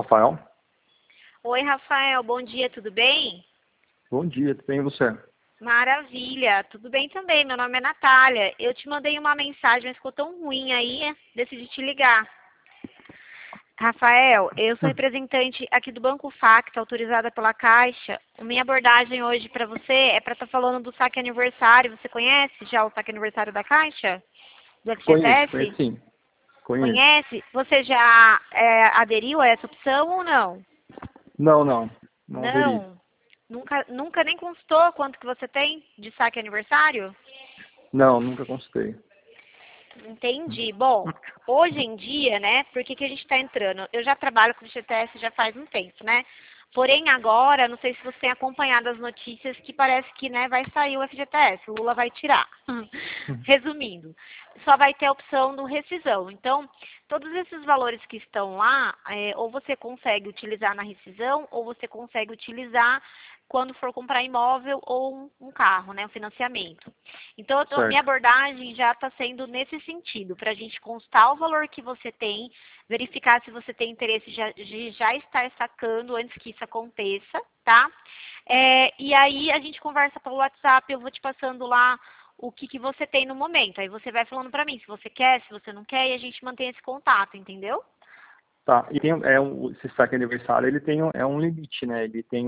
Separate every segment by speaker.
Speaker 1: Rafael.
Speaker 2: Oi, Rafael, bom dia, tudo bem?
Speaker 1: Bom dia, tudo bem e você?
Speaker 2: Maravilha, tudo bem também. Meu nome é Natália. Eu te mandei uma mensagem, mas ficou tão ruim aí, decidi te ligar. Rafael, eu sou representante aqui do Banco Facta, autorizada pela Caixa. A minha abordagem hoje para você é para estar falando do saque aniversário. Você conhece já o saque aniversário da Caixa? Do
Speaker 1: Conheço,
Speaker 2: FGTS?
Speaker 1: conheço sim. Conheço.
Speaker 2: Conhece? Você já aderiu a essa opção ou não?
Speaker 1: Não aderi.
Speaker 2: Não. Nunca nem consultou quanto que você tem de saque aniversário?
Speaker 1: Não, nunca consultei.
Speaker 2: Entendi. Bom, hoje em dia, né, por que a gente está entrando? Eu já trabalho com FGTS já faz um tempo, né? Porém, agora, não sei se você tem acompanhado as notícias, que parece que, né, vai sair o FGTS, o Lula vai tirar. Resumindo, só vai ter a opção do rescisão. Então, todos esses valores que estão lá, ou você consegue utilizar na rescisão, ou você consegue utilizar quando for comprar imóvel ou um carro, né, um financiamento. Então, minha
Speaker 1: Certo.
Speaker 2: abordagem já está sendo nesse sentido, para a gente constar o valor que você tem, verificar se você tem interesse de já estar sacando antes que isso aconteça, tá? E aí a gente conversa pelo WhatsApp, eu vou te passando lá o que você tem no momento. Aí você vai falando para mim se você quer, se você não quer, e a gente mantém esse contato, entendeu?
Speaker 1: Tá, e tem, esse saque aniversário, ele tem é um limite, né? Ele tem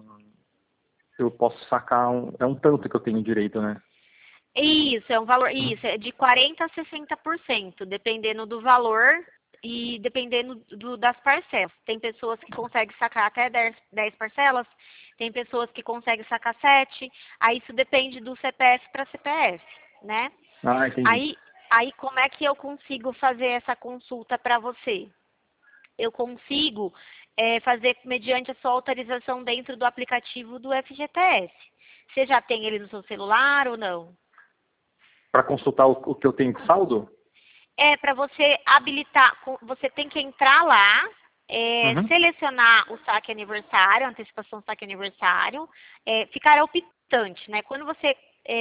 Speaker 1: eu posso sacar é um tanto que eu tenho direito, né?
Speaker 2: Isso, é um valor, isso, é de 40% a 60%, dependendo do valor e dependendo das parcelas. Tem pessoas que conseguem sacar até 10 parcelas, tem pessoas que conseguem sacar 7, aí isso depende do CPF para CPF, né?
Speaker 1: Ah, entendi.
Speaker 2: Aí como é que eu consigo fazer essa consulta para você? Eu consigo fazer mediante a sua autorização dentro do aplicativo do FGTS. Você já tem ele no seu celular ou não?
Speaker 1: Para consultar o que eu tenho de saldo?
Speaker 2: Para você habilitar, você tem que entrar lá,
Speaker 1: Uhum.
Speaker 2: selecionar o saque aniversário, a antecipação do saque aniversário, ficar optante, né? Quando você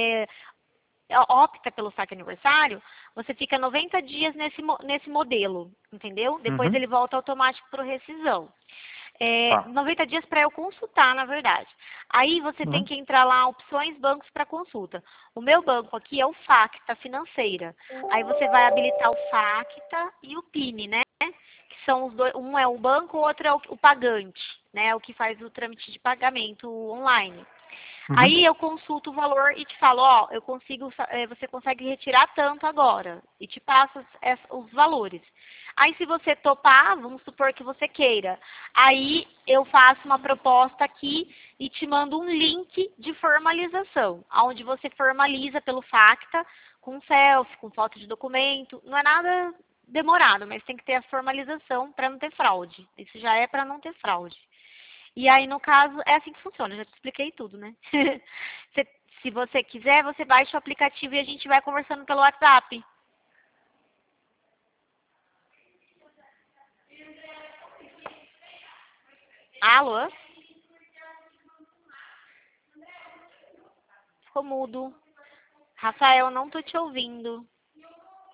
Speaker 2: opta pelo saque aniversário, você fica 90 dias nesse modelo, entendeu? Depois
Speaker 1: Uhum.
Speaker 2: ele volta automático para rescisão.
Speaker 1: Tá.
Speaker 2: 90 dias para eu consultar, na verdade. Aí você tem
Speaker 1: Uhum.
Speaker 2: que entrar lá, opções, bancos para consulta. O meu banco aqui é o Facta Financeira. Aí você vai habilitar o Facta e o PIN, né? Que são os dois, um é o banco, o outro é o pagante, né? O que faz o trâmite de pagamento online.
Speaker 1: Uhum.
Speaker 2: Aí eu consulto o valor e te falo, ó, você consegue retirar tanto agora. E te passo os valores. Aí se você topar, vamos supor que você queira. Aí eu faço uma proposta aqui e te mando um link de formalização, onde você formaliza pelo Facta, com selfie, com foto de documento. Não é nada demorado, mas tem que ter a formalização para não ter fraude. Isso já é para não ter fraude. E aí, no caso, é assim que funciona. Eu já te expliquei tudo, né? Se você quiser, você baixa o aplicativo e a gente vai conversando pelo WhatsApp. Alô? Ficou mudo. Rafael, não tô te ouvindo.